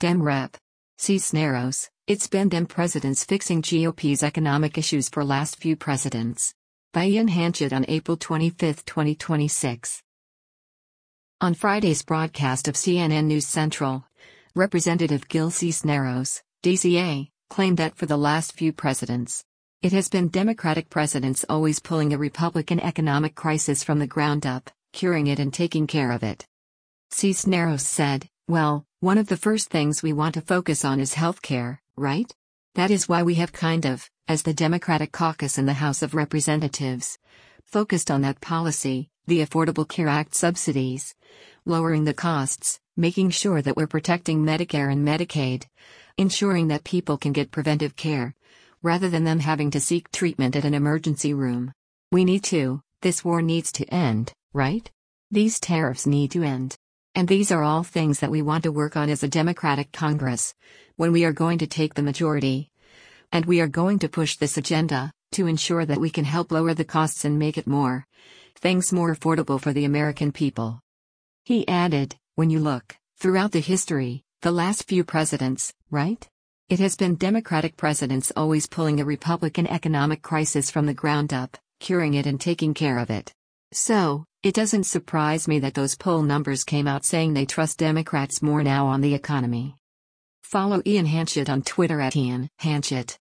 Dem Rep. Cisneros, it's been dem presidents fixing GOP's economic issues for last few presidents. By Ian Hanchett on April 25, 2026. On Friday's broadcast of CNN News Central, Representative Gil Cisneros, DCA, claimed that for the last few presidents, it has been Democratic presidents always pulling a Republican economic crisis from the ground up, curing it and taking care of it. Cisneros said, well, one of the first things we want to focus on is health care, right? That is why we have as the Democratic caucus in the House of Representatives, focused on that policy, the Affordable Care Act subsidies, lowering the costs, making sure that we're protecting Medicare and Medicaid, ensuring that people can get preventive care, rather than them having to seek treatment at an emergency room. This war needs to end, right? These tariffs need to end. And these are all things that we want to work on as a Democratic Congress, when we are going to take the majority. And we are going to push this agenda, to ensure that we can help lower the costs and make things more affordable for the American people. He added, when you look, throughout the history, the last few presidents, right? It has been Democratic presidents always pulling a Republican economic crisis from the ground up, curing it and taking care of it. So, it doesn't surprise me that those poll numbers came out saying they trust Democrats more now on the economy. Follow Ian Hanchett on Twitter @IanHanchett.